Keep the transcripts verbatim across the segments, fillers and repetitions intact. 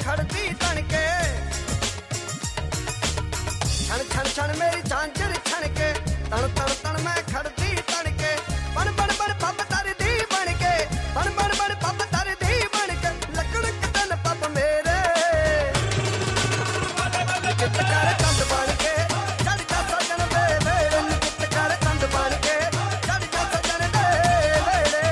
खड़ती तन के छन छन छन मेरी झांझर छन के तन तन तन मैं खड़ती तन के बन बन बन पप तरदी बन के बन बन बन पप तरदी बन के लकड़ कतन पप मेरे चित कर चंद बन के चढ़ जा सजन दे मेरे चित कर चंद बन के चढ़ जा सजन दे मेरे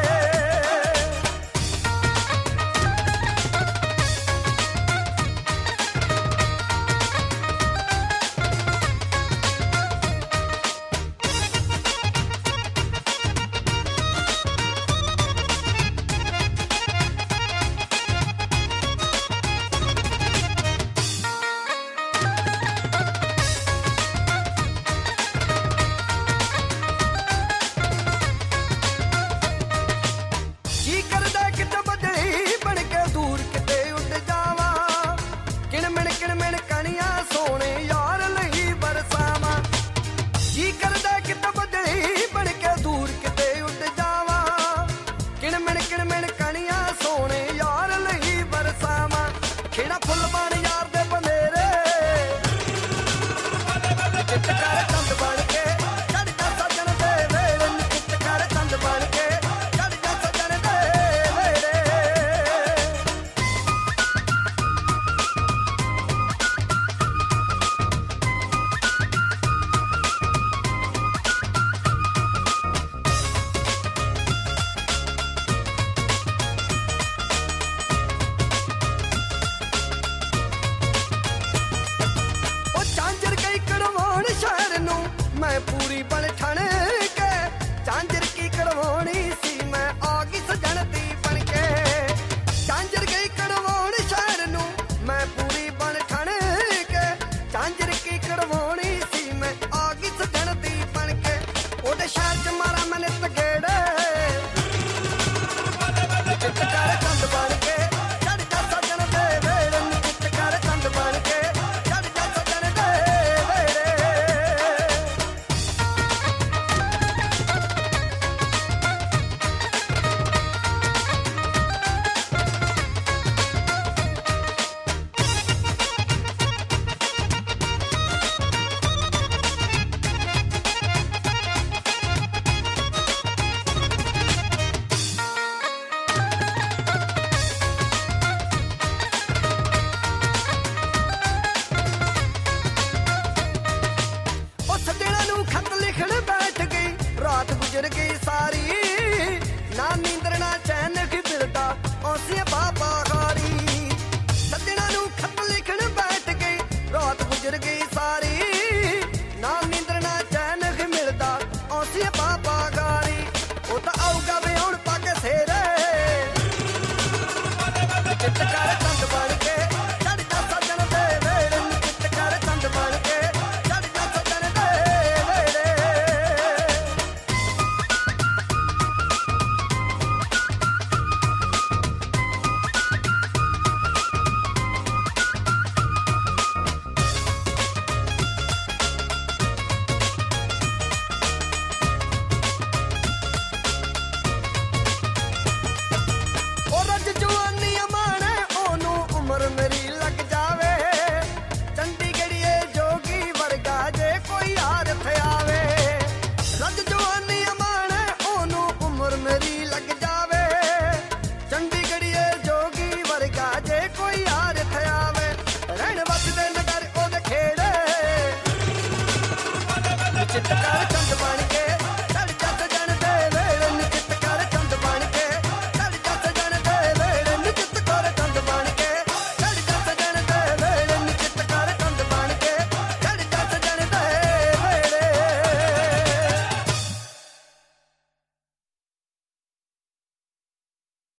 मैं पूरी बन ठन के झांझर की